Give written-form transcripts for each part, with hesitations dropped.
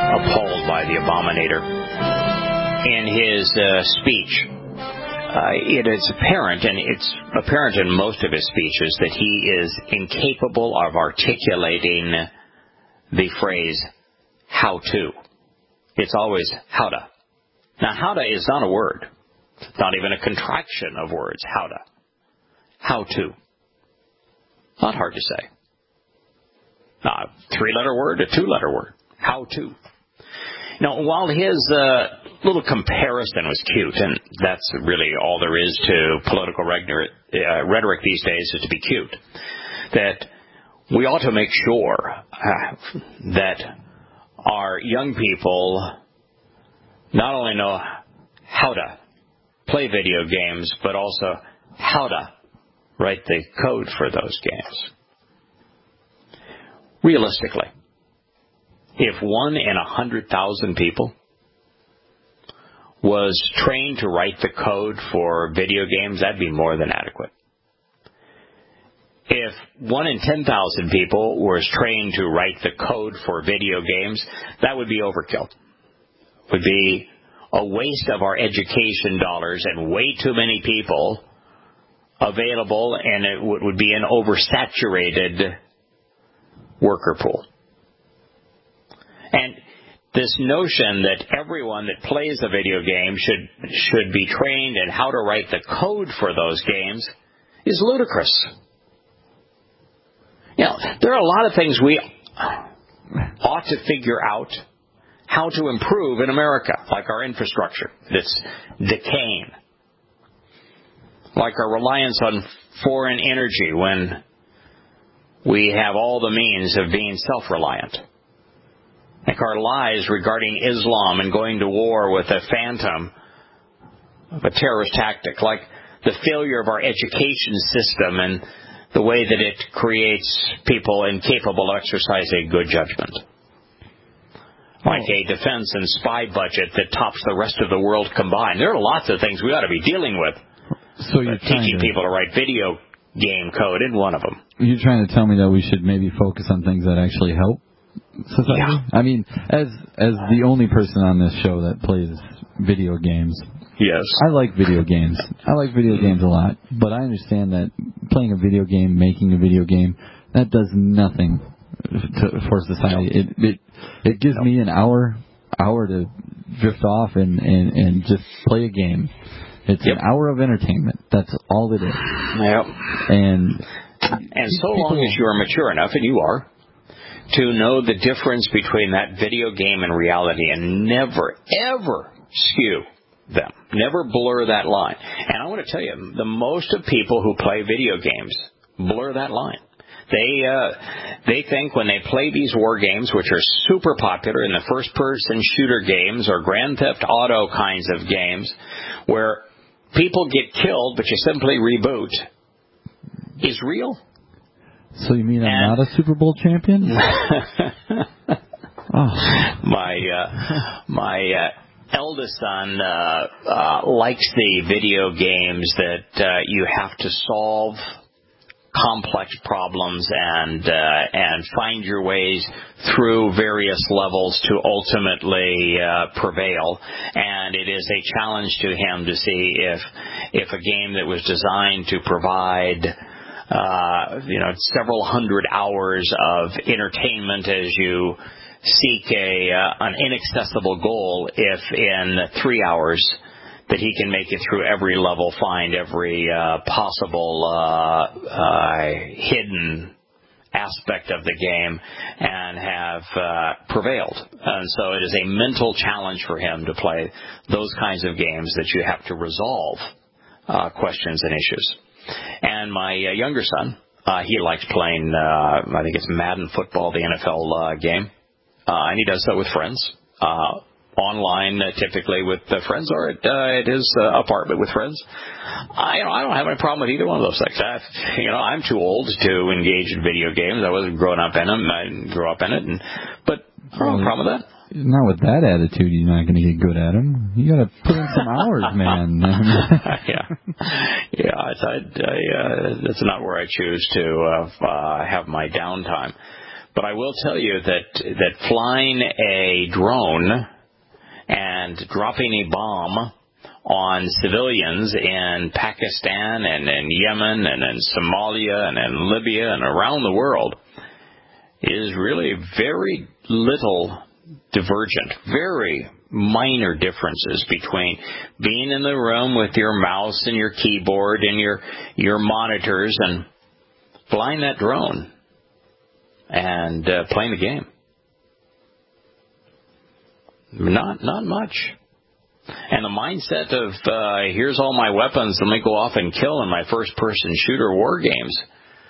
appalled by the Abominator. In his speech, it is apparent, and it's apparent in most of his speeches, that he is incapable of articulating the phrase, how to. It's always howda. Now, howda is not a word. It's not even a contraction of words, howda. How to. Not hard to say. A 3-letter word, a 2-letter word. How to. Now, while his little comparison was cute, and that's really all there is to political rhetoric these days, is to be cute, that we ought to make sure that our young people not only know how to play video games, but also how to write the code for those games. Realistically, if 1 in 100,000 people was trained to write the code for video games, that'd be more than adequate. If 1 in 10,000 people was trained to write the code for video games, that would be overkill. It would be a waste of our education dollars and way too many people available, and it would be an oversaturated worker pool. And this notion that everyone that plays a video game should be trained in how to write the code for those games is ludicrous. You know, there are a lot of things we ought to figure out how to improve in America, like our infrastructure that's decaying, like our reliance on foreign energy when we have all the means of being self-reliant, like our lies regarding Islam and going to war with a phantom of a terrorist tactic, like the failure of our education system and the way that it creates people incapable of exercising good judgment. Like a defense and spy budget that tops the rest of the world combined. There are lots of things we ought to be dealing with. So you're teaching people to write video game code in one of them. You're trying to tell me that we should maybe focus on things that actually help society? Yeah. I mean, as the only person on this show that plays video games, yes, I like video games. I like video games a lot, but I understand that playing a video game, making a video game, that does nothing for society. It gives me an hour to drift off and just play a game. It's an hour of entertainment. That's all it is. Yep. And so long as you are mature enough, and you are, to know the difference between that video game and reality and never, ever skew them. Never blur that line. And I want to tell you, the most of people who play video games blur that line. They think when they play these war games, which are super popular in the first-person shooter games or Grand Theft Auto kinds of games, where people get killed, but you simply reboot, is real. So you mean I'm not a Super Bowl champion? My eldest son likes the video games that you have to solve complex problems and find your ways through various levels to ultimately prevail. And it is a challenge to him to see if a game that was designed to provide several hundred hours of entertainment as you seek an inaccessible goal, if in 3 hours that he can make it through every level, find every possible hidden aspect of the game, and have prevailed. And so it is a mental challenge for him to play those kinds of games that you have to resolve questions and issues. And my younger son, he likes playing, I think it's Madden Football, the NFL game, and he does so with friends. Online, typically with friends, or at his apartment with friends. I don't have any problem with either one of those things. I'm too old to engage in video games. I wasn't growing up in them. I didn't grow up in it, but I don't have a problem with that. Not with that attitude, you're not going to get good at them. You got to put in some hours, man. That's not where I choose to have my downtime. But I will tell you that flying a drone and dropping a bomb on civilians in Pakistan and in Yemen and in Somalia and in Libya and around the world is really very little divergent, very minor differences between being in the room with your mouse and your keyboard and your monitors and flying that drone and playing the game. Not much. And the mindset of, here's all my weapons, let me go off and kill in my first-person shooter war games.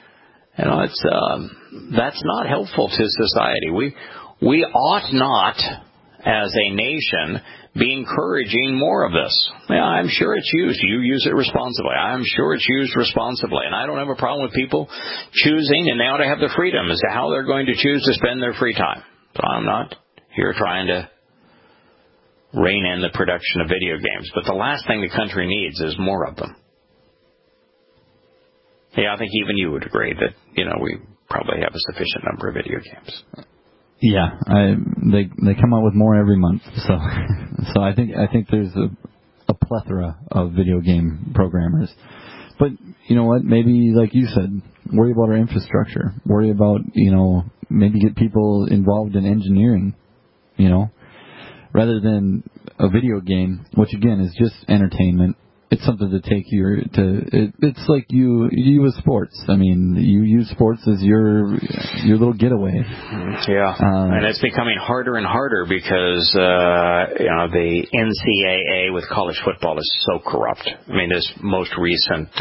That's not helpful to society. We ought not, as a nation, be encouraging more of this. Yeah, I'm sure it's used. You use it responsibly. I'm sure it's used responsibly. And I don't have a problem with people choosing, and they ought to have the freedom as to how they're going to choose to spend their free time. So I'm not here trying to rein in the production of video games. But the last thing the country needs is more of them. Yeah, I think even you would agree that, we probably have a sufficient number of video games. Yeah, they come out with more every month. So I think there's a plethora of video game programmers. But you know what? Maybe, like you said, worry about our infrastructure. Worry about, maybe get people involved in engineering, rather than a video game, which again is just entertainment. It's something to take it's like you with sports. I mean, you use sports as your little getaway. Yeah, and it's becoming harder and harder because the NCAA with college football is so corrupt. I mean, this most recent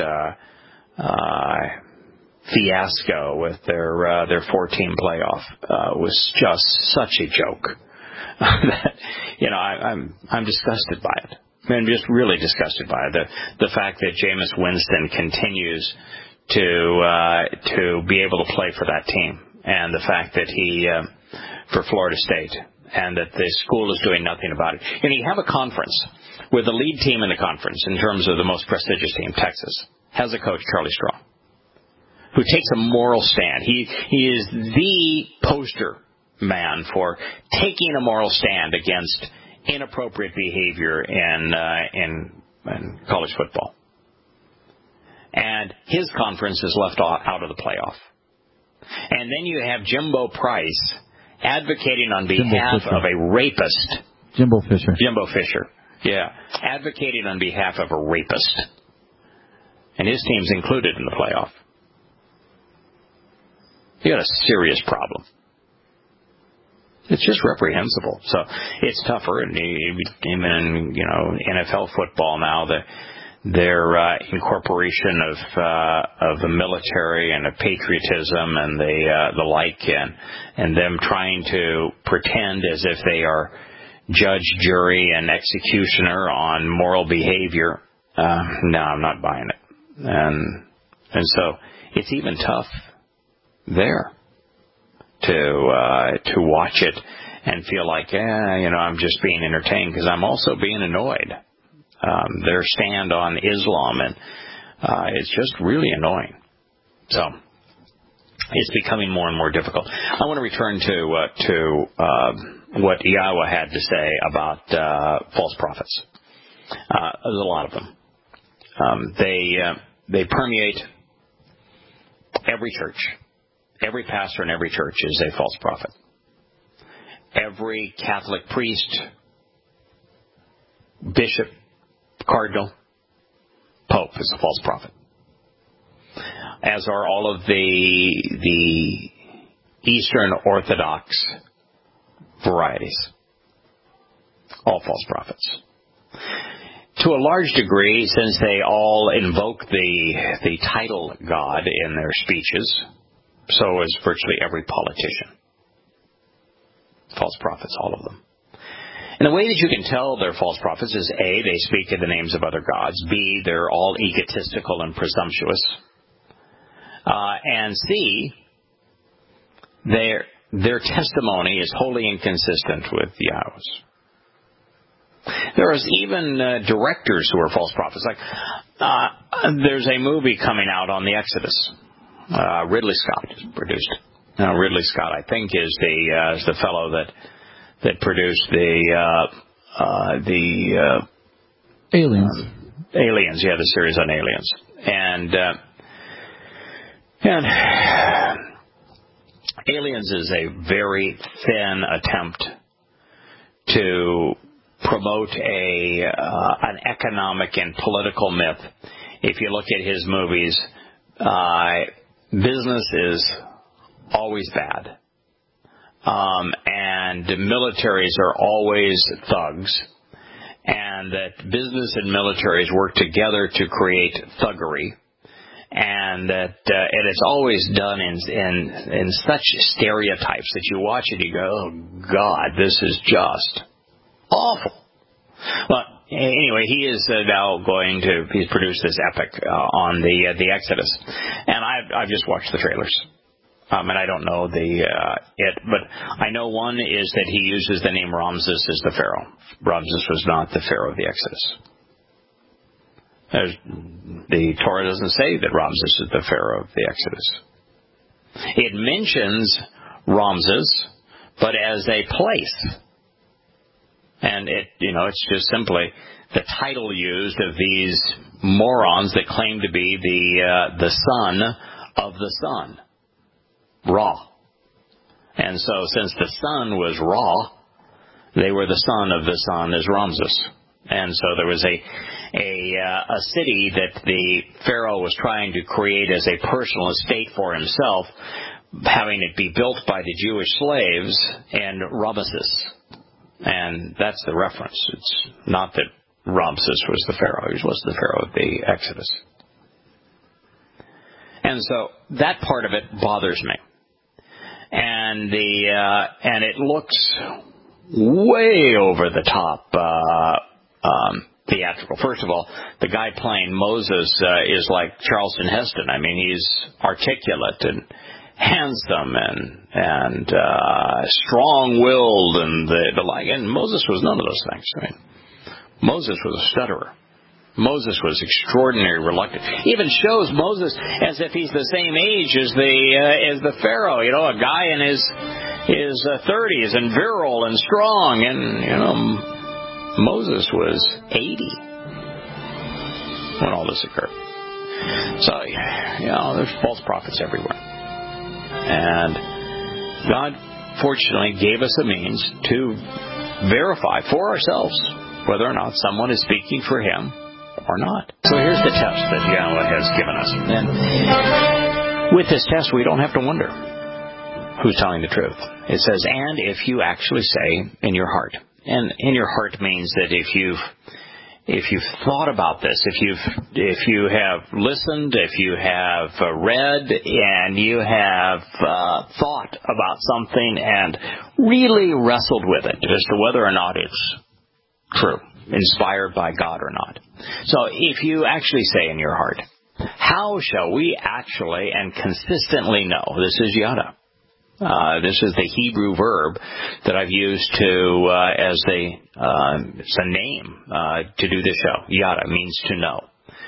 fiasco with their 14 playoff was just such a joke that I'm disgusted by it. I'm just really disgusted by it. The fact that Jameis Winston continues to be able to play for that team, and the fact that he for Florida State, and that the school is doing nothing about it. And you have a conference where the lead team in the conference, in terms of the most prestigious team, Texas, has a coach, Charlie Strong, who takes a moral stand. He is the poster man for taking a moral stand against inappropriate behavior in college football. And his conference is left out of the playoff. And then you have Jimbo Price advocating on behalf of a rapist. Jimbo Fisher. Yeah. Advocating on behalf of a rapist. And his team's included in the playoff. You got a serious problem. It's just reprehensible. So it's tougher. And even in NFL football now, their incorporation of the military and of patriotism and the like, and them trying to pretend as if they are judge, jury, and executioner on moral behavior. No, I'm not buying it. And so it's even tough there to watch it and feel like, I'm just being entertained, because I'm also being annoyed. Their stand on Islam, and it's just really annoying. So it's becoming more and more difficult. I want to return to what Yahweh had to say about false prophets. There's a lot of them. They permeate every church. Every pastor in every church is a false prophet. Every Catholic priest, bishop, cardinal, pope is a false prophet. As are all of the Eastern Orthodox varieties. All false prophets. To a large degree, since they all invoke the title God in their speeches, so is virtually every politician. False prophets, all of them. And the way that you can tell they're false prophets is A, they speak in the names of other gods. B, they're all egotistical and presumptuous. And C, their testimony is wholly inconsistent with Yahweh's. There is even directors who are false prophets. Like there's a movie coming out on the Exodus. Ridley Scott produced. Now, Ridley Scott, I think, is the fellow that produced the Aliens. Aliens, yeah, the series on aliens, and Aliens is a very thin attempt to promote an economic and political myth. If you look at his movies, business is always bad, and militaries are always thugs, and that business and militaries work together to create thuggery, and that it is always done in such stereotypes that you watch it, you go, oh God, this is just awful. Well, anyway, he is now he's produced this epic on the Exodus, and I've just watched the trailers. And I don't know but I know one is that he uses the name Ramses as the Pharaoh. Ramses was not the Pharaoh of the Exodus. The Torah doesn't say that Ramses is the Pharaoh of the Exodus. It mentions Ramses, but as a place. And it's just simply the title used of these morons that claim to be the son of the sun, Ra. And so since the sun was Ra, they were the son of the sun as Ramses. And so there was a city that the Pharaoh was trying to create as a personal estate for himself, having it be built by the Jewish slaves, and Ramesses. And that's the reference. It's not that Ramses was the Pharaoh. He was the Pharaoh of the Exodus. And so that part of it bothers me. And it looks way over the top theatrical. First of all, the guy playing Moses is like Charlton Heston. I mean, he's articulate and handsome and strong-willed and the like. And Moses was none of those things. I mean, Moses was a stutterer. Moses was extraordinarily reluctant. Even shows Moses as if he's the same age as the Pharaoh. A guy in his 30s and virile and strong, and Moses was 80 when all this occurred. So there's false prophets everywhere. And God, fortunately, gave us a means to verify for ourselves whether or not someone is speaking for Him or not. So here's the test that Yahweh has given us. And with this test, we don't have to wonder who's telling the truth. It says, and if you actually say in your heart. And in your heart means that if you've thought about this, if you have listened, if you have read, and you have thought about something and really wrestled with it as to whether or not it's true, inspired by God or not. So if you actually say in your heart, how shall we actually and consistently know? This is yada. This is the Hebrew verb that I've used as a name to do this show. Yada means to know.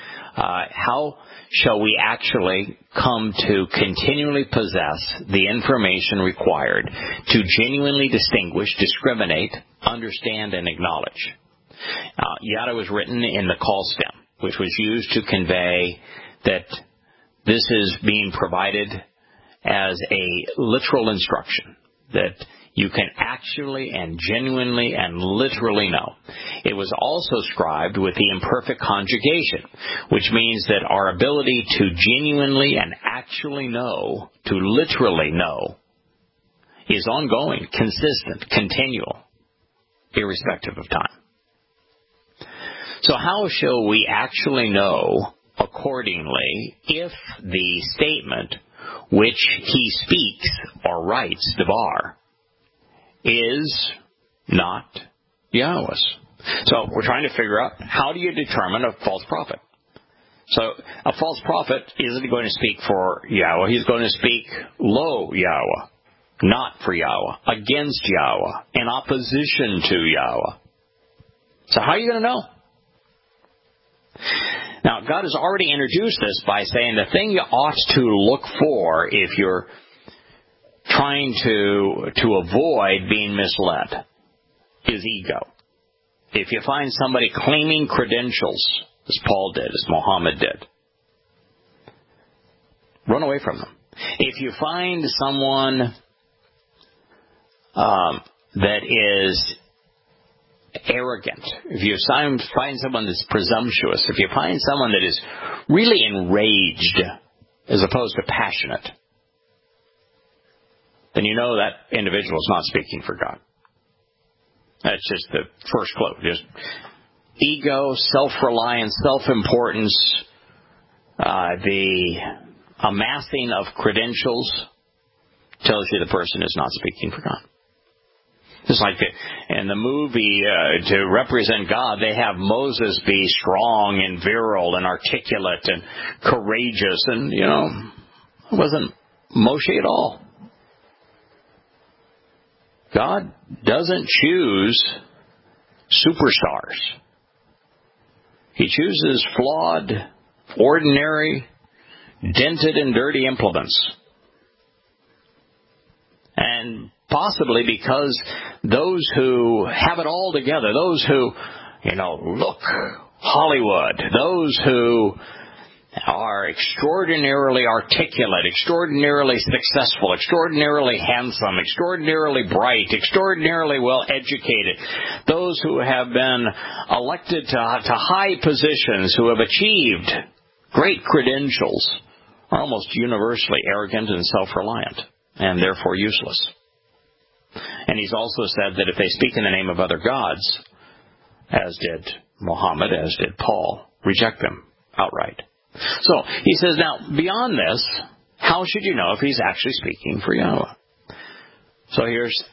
How shall we actually come to continually possess the information required to genuinely distinguish, discriminate, understand, and acknowledge? Yada was written in the call stem, which was used to convey that this is being provided as a literal instruction, that you can actually and genuinely and literally know. It was also scribed with the imperfect conjugation, which means that our ability to genuinely and actually know, to literally know, is ongoing, consistent, continual, irrespective of time. So how shall we actually know accordingly if the statement which he speaks or writes, Devar, is not Yahweh's? So we're trying to figure out, how do you determine a false prophet? So a false prophet isn't going to speak for Yahweh. He's going to speak lo Yahweh, not for Yahweh, against Yahweh, in opposition to Yahweh. So how are you going to know? Now, God has already introduced this by saying the thing you ought to look for if you're trying to avoid being misled is ego. If you find somebody claiming credentials, as Paul did, as Muhammad did, run away from them. If you find someone that is arrogant, if you find someone that's presumptuous, if you find someone that is really enraged as opposed to passionate, then you know that individual is not speaking for God. That's just the first clue. Just ego, self-reliance, self-importance, the amassing of credentials tells you the person is not speaking for God. Just like in the movie, to represent God, they have Moses be strong and virile and articulate and courageous, and, it wasn't Moshe at all. God doesn't choose superstars. He chooses flawed, ordinary, dented and dirty implements. And possibly because those who have it all together, those who, look Hollywood, those who are extraordinarily articulate, extraordinarily successful, extraordinarily handsome, extraordinarily bright, extraordinarily well educated, those who have been elected to high positions, who have achieved great credentials, are almost universally arrogant and self-reliant, and therefore useless. And he's also said that if they speak in the name of other gods, as did Muhammad, as did Paul, reject them outright. So he says, now, beyond this, how should you know if he's actually speaking for Yahweh? So here's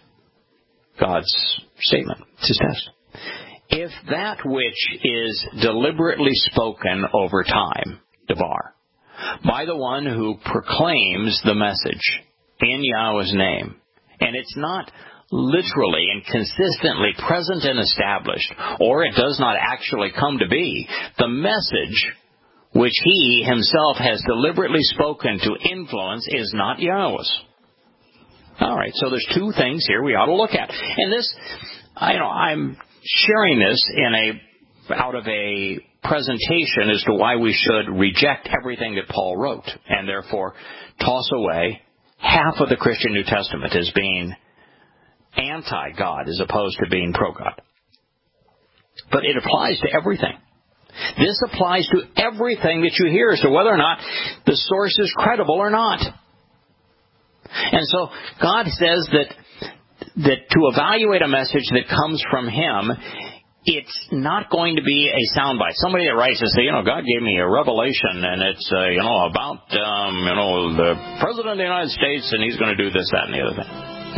God's statement. It's his test. If that which is deliberately spoken over time, Debar, by the one who proclaims the message in Yahweh's name, and it's not literally and consistently present and established, or it does not actually come to be, the message which he himself has deliberately spoken to influence is not Yahweh's. All right, so there's two things here we ought to look at. And this, I'm sharing this out of a presentation as to why we should reject everything that Paul wrote, and therefore toss away half of the Christian New Testament as being anti-God as opposed to being pro-God. But it applies to everything. This applies to everything that you hear as to whether or not the source is credible or not. And so God says that to evaluate a message that comes from Him, it's not going to be a soundbite. Somebody that writes and says, God gave me a revelation, and it's, about, the President of the United States, and He's going to do this, that, and the other thing.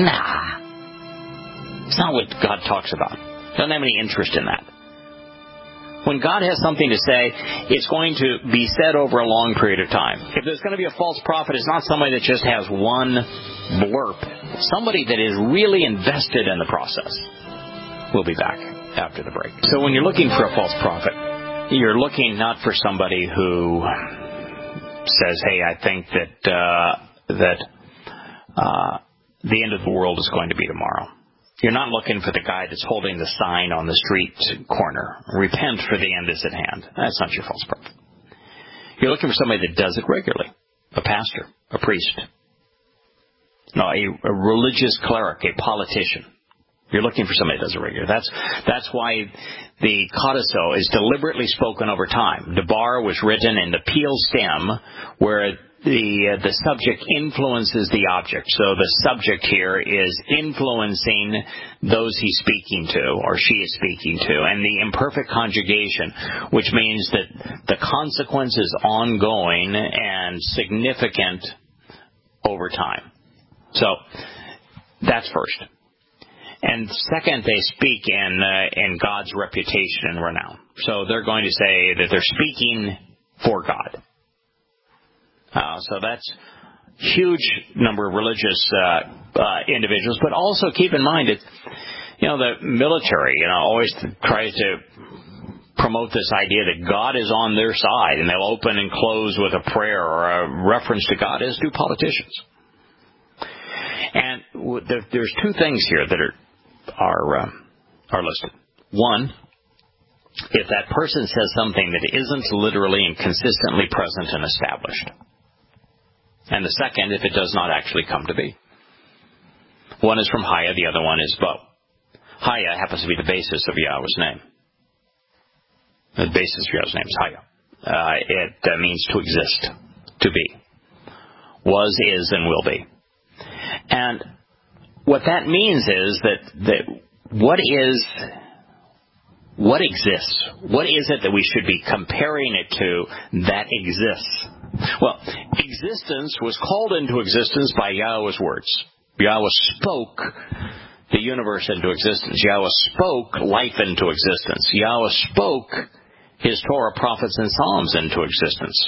Nah. It's not what God talks about. Doesn't have any interest in that. When God has something to say, it's going to be said over a long period of time. If there's going to be a false prophet, it's not somebody that just has one blurb. Somebody that is really invested in the process. We'll be back after the break. So when you're looking for a false prophet, you're looking not for somebody who says, hey, I think that the end of the world is going to be tomorrow. You're not looking for the guy that's holding the sign on the street corner. Repent, for the end is at hand. That's not your false prophet. You're looking for somebody that does it regularly. A pastor, a priest. No, a religious cleric, a politician. You're looking for somebody that does it regularly. That's why the codiso is deliberately spoken over time. Debar was written in the Peel stem, where the subject influences the object. So the subject here is influencing those he's speaking to, or she is speaking to. And the imperfect conjugation, which means that the consequence is ongoing and significant over time. So that's first. And second, they speak in God's reputation and renown. So they're going to say that they're speaking for God. So that's huge number of religious individuals. But also keep in mind that, the military, always tries to promote this idea that God is on their side, and they'll open and close with a prayer or a reference to God, as do politicians. And there's two things here that are listed. One, if that person says something that isn't literally and consistently present and established. And the second, if it does not actually come to be. One is from Haya, the other one is Bo. Haya happens to be the basis of Yahweh's name. The basis of Yahweh's name is Haya. It means to exist, to be. Was, is, and will be. And what that means is that what exists? What is it that we should be comparing it to that exists? Well, existence was called into existence by Yahweh's words. Yahweh spoke the universe into existence. Yahweh spoke life into existence. Yahweh spoke His Torah, prophets, and Psalms into existence.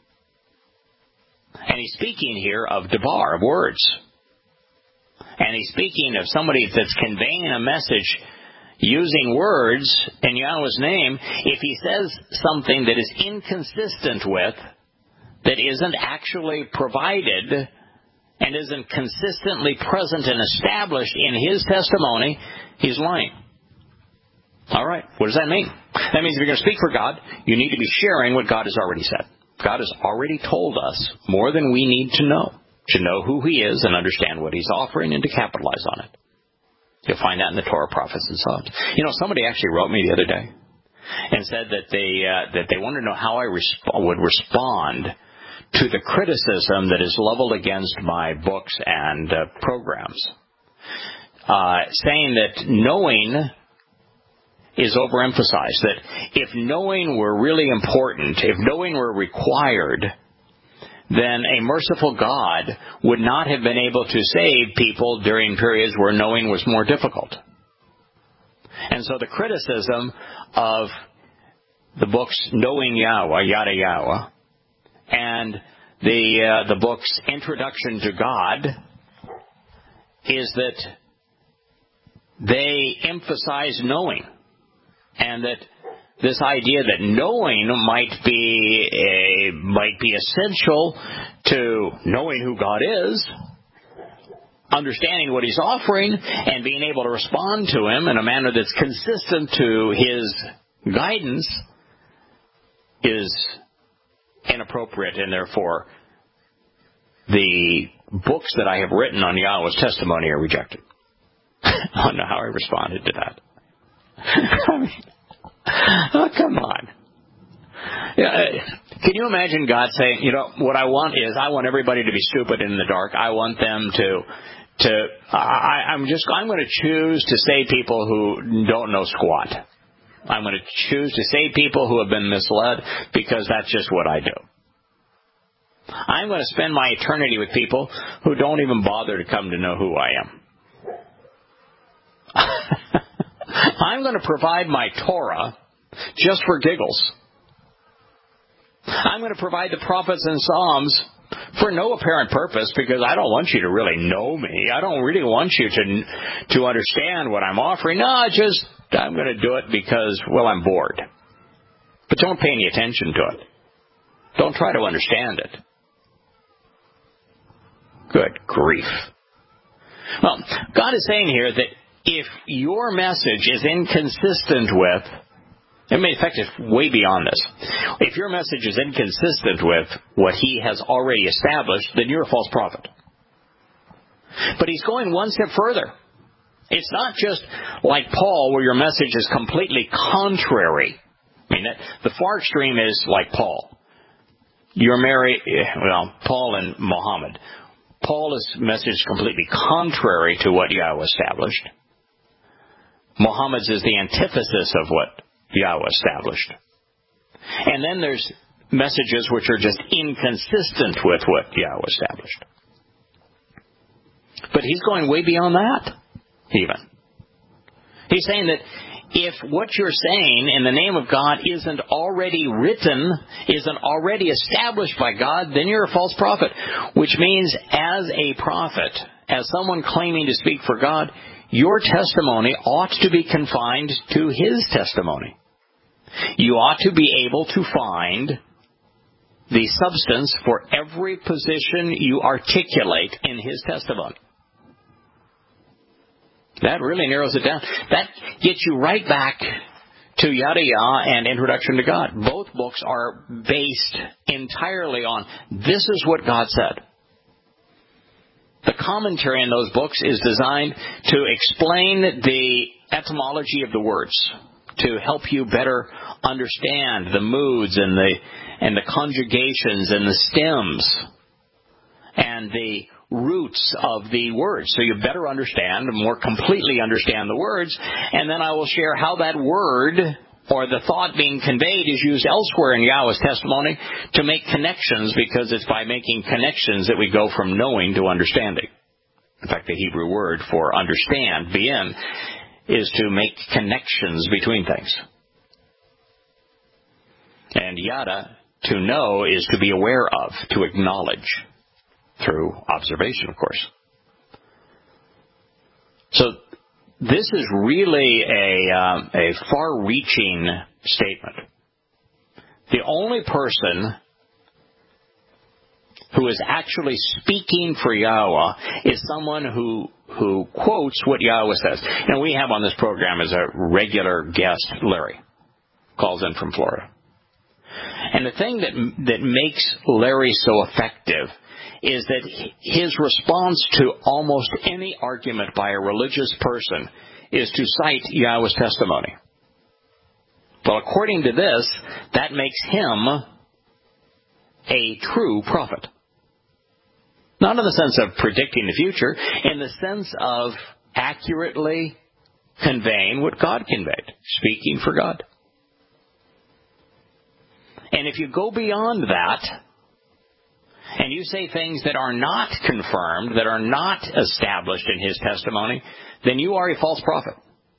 And He's speaking here of debar, of words. And He's speaking of somebody that's conveying a message using words in Yahweh's name. If He says something that is inconsistent with, that isn't actually provided, and isn't consistently present and established in His testimony, He's lying. All right, what does that mean? That means if you're going to speak for God, you need to be sharing what God has already said. God has already told us more than we need to know who He is and understand what He's offering and to capitalize on it. You'll find that in the Torah, prophets, and Psalms. Somebody actually wrote me the other day and said that they wanted to know how I would respond to the criticism that is leveled against my books and programs, saying that knowing is overemphasized, that if knowing were really important, if knowing were required, then a merciful God would not have been able to save people during periods where knowing was more difficult. And so the criticism of the books Knowing Yahweh, Yada Yahweh, and the book's Introduction to God is that they emphasize knowing, and that this idea that knowing might be essential to knowing who God is, understanding what He's offering, and being able to respond to Him in a manner that's consistent to His guidance is inappropriate, and therefore the books that I have written on Yahweh's testimony are rejected. I don't know how I responded to that. I mean, oh, come on. Can you imagine God saying, what I want is I want everybody to be stupid and in the dark. I want them I'm going to choose to save people who don't know squat. I'm going to choose to save people who have been misled because that's just what I do. I'm going to spend my eternity with people who don't even bother to come to know who I am. I'm going to provide my Torah just for giggles. I'm going to provide the prophets and Psalms for no apparent purpose, because I don't want you to really know me. I don't really want you to understand what I'm offering. No, I'm going to do it because, I'm bored. But don't pay any attention to it. Don't try to understand it. Good grief. Well, God is saying here that if your message is inconsistent with, in fact, it's way beyond this. If your message is inconsistent with what He has already established, then you're a false prophet. But He's going one step further. It's not just like Paul, where your message is completely contrary. The far extreme is like Paul. Paul and Muhammad. Paul's message is completely contrary to what Yahweh established. Muhammad's is the antithesis of what Yahweh established. And then there's messages which are just inconsistent with what Yahweh established. But He's going way beyond that, even. He's saying that if what you're saying in the name of God isn't already written, isn't already established by God, then you're a false prophet. Which means, as a prophet, as someone claiming to speak for God, your testimony ought to be confined to His testimony. You ought to be able to find the substance for every position you articulate in His testimony. That really narrows it down. That gets you right back to Yada Yah and Introduction to God. Both books are based entirely on this is what God said. The commentary in those books is designed to explain the etymology of the words, to help you better understand the moods and the conjugations and the stems and the roots of the words, so you better understand, more completely understand the words. And then I will share how that word or the thought being conveyed is used elsewhere in Yahweh's testimony to make connections, because it's by making connections that we go from knowing to understanding. In fact, the Hebrew word for understand, bien, is to make connections between things. And yada, to know, is to be aware of, to acknowledge, through observation, of course. So this is really a far-reaching statement. The only person who is actually speaking for Yahweh is someone who quotes what Yahweh says. Now, we have on this program as a regular guest, Larry, calls in from Florida. And the thing that makes Larry so effective is that his response to almost any argument by a religious person is to cite Yahweh's testimony. Well, according to this, that makes him a true prophet. Not in the sense of predicting the future, in the sense of accurately conveying what God conveyed, speaking for God. And if you go beyond that, and you say things that are not confirmed, that are not established in his testimony, then you are a false prophet.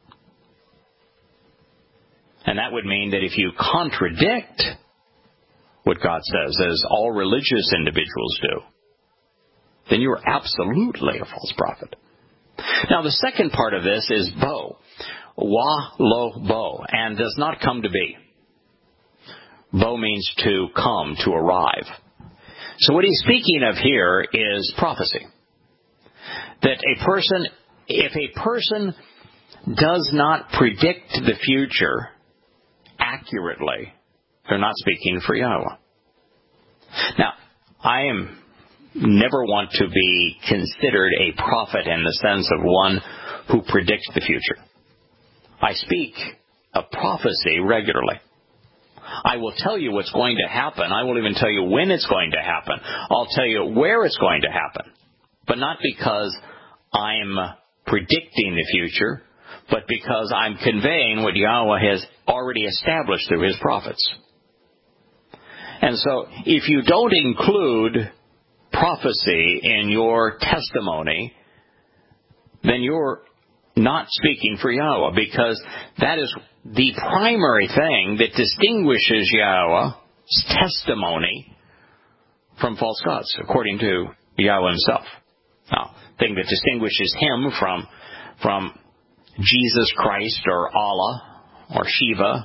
And that would mean that if you contradict what God says, as all religious individuals do, then you are absolutely a false prophet. Now, the second part of this is bo. Wa, lo, bo, and does not come to be. Bo means to come, to arrive. So what he's speaking of here is prophecy. That if a person does not predict the future accurately, they're not speaking for Yahweh. Now, I never want to be considered a prophet in the sense of one who predicts the future. I speak a prophecy regularly. I will tell you what's going to happen. I will even tell you when it's going to happen. I'll tell you where it's going to happen. But not because I'm predicting the future, but because I'm conveying what Yahweh has already established through his prophets. And so, if you don't include prophecy in your testimony, then you're not speaking for Yahweh, because that is the primary thing that distinguishes Yahweh's testimony from false gods, according to Yahweh himself. Now, the thing that distinguishes him from Jesus Christ or Allah or Shiva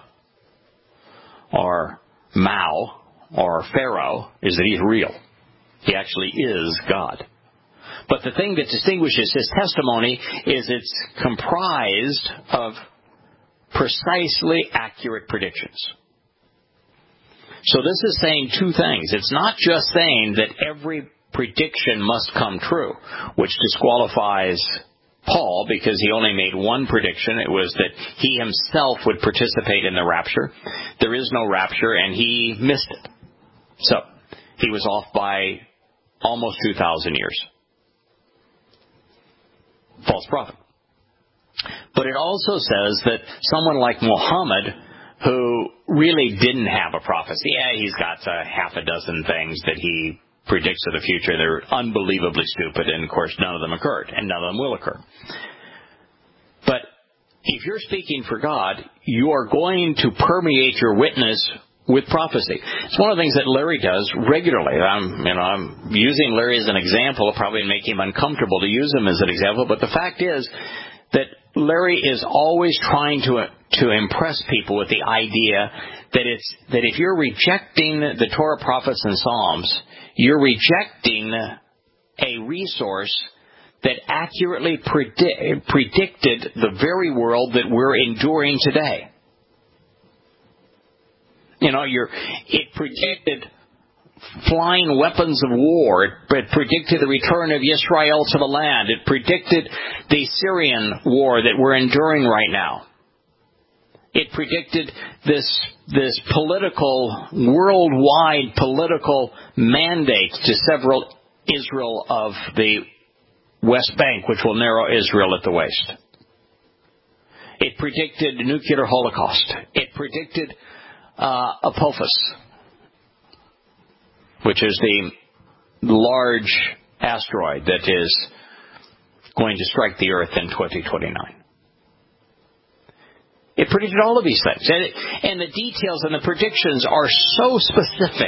or Mao or Pharaoh is that he's real. He actually is God. But the thing that distinguishes his testimony is it's comprised of precisely accurate predictions. So this is saying two things. It's not just saying that every prediction must come true, which disqualifies Paul because he only made one prediction. It was that he himself would participate in the rapture. There is no rapture, and he missed it. So he was off by almost 2,000 years. False prophet. But it also says that someone like Muhammad, who really didn't have a prophecy, he's got half a dozen things that he predicts of the future. They're unbelievably stupid, and of course none of them occurred, and none of them will occur. But if you're speaking for God, you are going to permeate your witness with prophecy. It's one of the things that Larry does regularly. I'm using Larry as an example. It'll probably make him uncomfortable to use him as an example, but the fact is that Larry is always trying to impress people with the idea that if you're rejecting the Torah, prophets, and Psalms, you're rejecting a resource that accurately predicted the very world that we're enduring today. It predicted flying weapons of war. It predicted the return of Israel to the land. It predicted the Syrian war that we're enduring right now. It predicted this political, worldwide political mandate to several Israel of the West Bank, which will narrow Israel at the waist. It predicted nuclear holocaust. It predicted Apophis, which is the large asteroid that is going to strike the Earth in 2029. It predicted all of these things. And the details and the predictions are so specific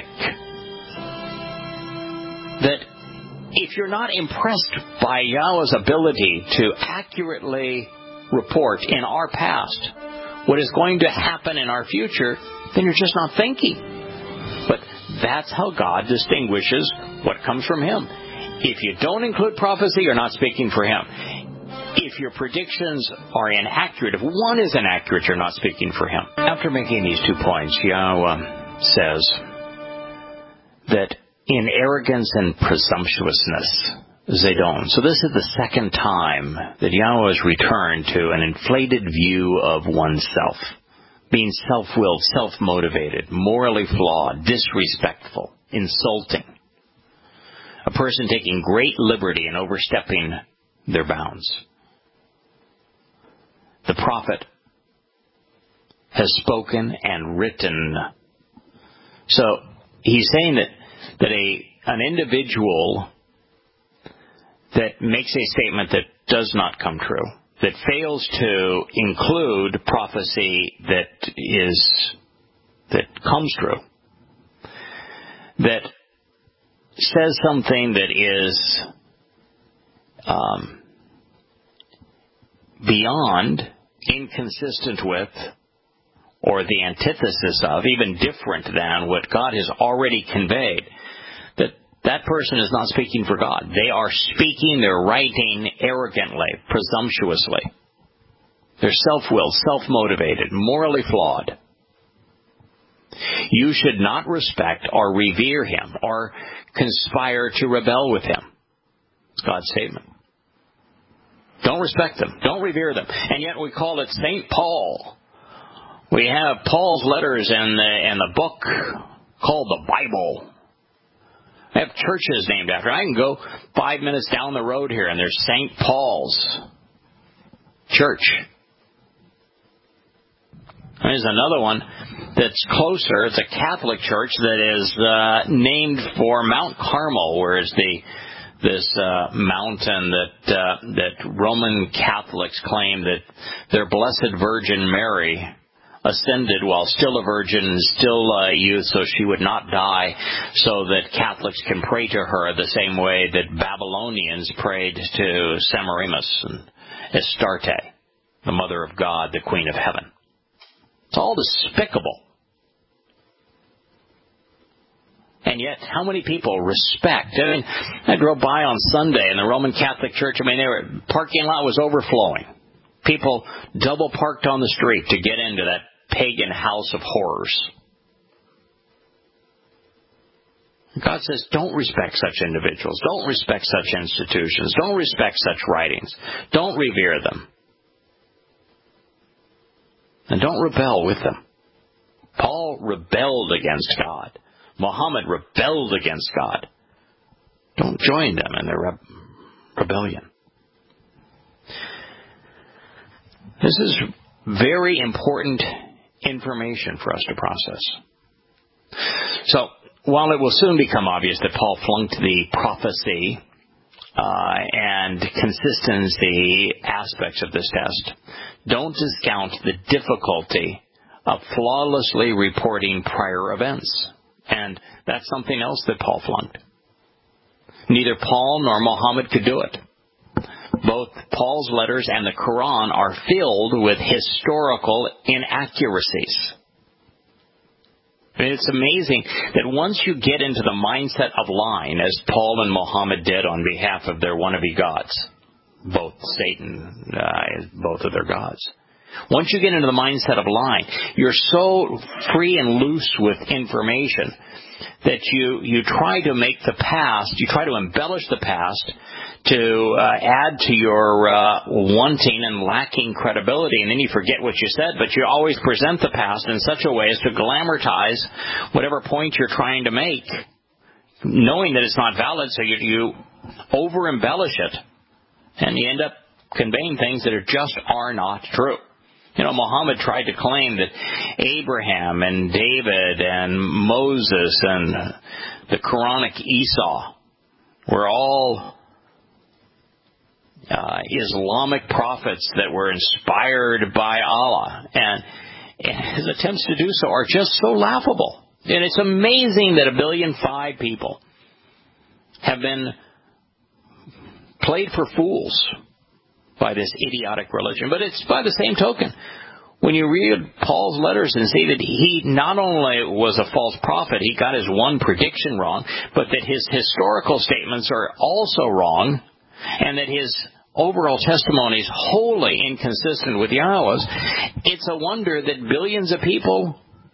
that if you're not impressed by Yahweh's ability to accurately report in our past what is going to happen in our future, then you're just not thinking. But that's how God distinguishes what comes from Him. If you don't include prophecy, you're not speaking for Him. If your predictions are inaccurate, if one is inaccurate, you're not speaking for Him. After making these 2 points, Yahweh says that in arrogance and presumptuousness, Zedon. So this is the second time that Yahweh has returned to an inflated view of oneself. Being self-willed, self-motivated, morally flawed, disrespectful, insulting. A person taking great liberty and overstepping their bounds. The prophet has spoken and written. So he's saying that an individual that makes a statement that does not come true, that fails to include prophecy that comes true, that says something that is beyond, inconsistent with, or the antithesis of, even different than what God has already conveyed, that person is not speaking for God. They are speaking, they're writing arrogantly, presumptuously. They're self-willed, self-motivated, morally flawed. You should not respect or revere him or conspire to rebel with him. It's God's statement. Don't respect them. Don't revere them. And yet we call it St. Paul. We have Paul's letters in the book called the Bible. I have churches named after. I can go 5 minutes down the road here and there's St. Paul's Church. There's another one that's closer. It's a Catholic church that is named for Mount Carmel, where is this mountain that Roman Catholics claim that their Blessed Virgin Mary ascended while still a virgin, still a youth, so she would not die, so that Catholics can pray to her the same way that Babylonians prayed to Semiramis and Astarte, the Mother of God, the Queen of Heaven. It's all despicable. And yet, how many people respect? I mean, I drove by on Sunday in the Roman Catholic Church. I mean, the parking lot was overflowing. People double parked on the street to get into that pagan house of horrors. God says, don't respect such individuals. Don't respect such institutions. Don't respect such writings. Don't revere them. And don't rebel with them. Paul rebelled against God. Muhammad rebelled against God. Don't join them in their rebellion. This is very important information for us to process. So, while it will soon become obvious that Paul flunked the prophecy and consistency aspects of this test, don't discount the difficulty of flawlessly reporting prior events. And that's something else that Paul flunked. Neither Paul nor Muhammad could do it. Both Paul's letters and the Quran are filled with historical inaccuracies. I mean, it's amazing that once you get into the mindset of lying, as Paul and Muhammad did on behalf of their wannabe gods, both Satan, both of their gods. Once you get into the mindset of lying, you're so free and loose with information that you try to make the past, you try to embellish the past to add to your wanting and lacking credibility, and then you forget what you said, but you always present the past in such a way as to glamorize whatever point you're trying to make, knowing that it's not valid, so you over-embellish it, and you end up conveying things that are not true. You know, Muhammad tried to claim that Abraham and David and Moses and the Quranic Esau were all Islamic prophets that were inspired by Allah. And his attempts to do so are just so laughable. And it's amazing that 1.5 billion people have been played for fools by this idiotic religion. But it's by the same token, when you read Paul's letters and see that he not only was a false prophet, he got his one prediction wrong, but that his historical statements are also wrong, and that his overall testimony is wholly inconsistent with Yahweh's, it's a wonder that billions of people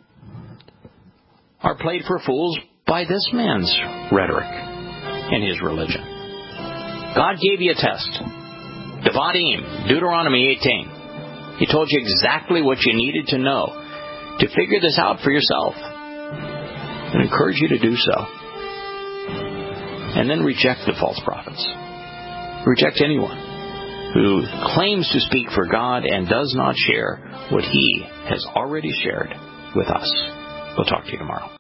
are played for fools by this man's rhetoric and his religion. God gave you a test. Devarim, Deuteronomy 18. He told you exactly what you needed to know to figure this out for yourself. I encourage you to do so. And then reject the false prophets. Reject anyone who claims to speak for God and does not share what he has already shared with us. We'll talk to you tomorrow.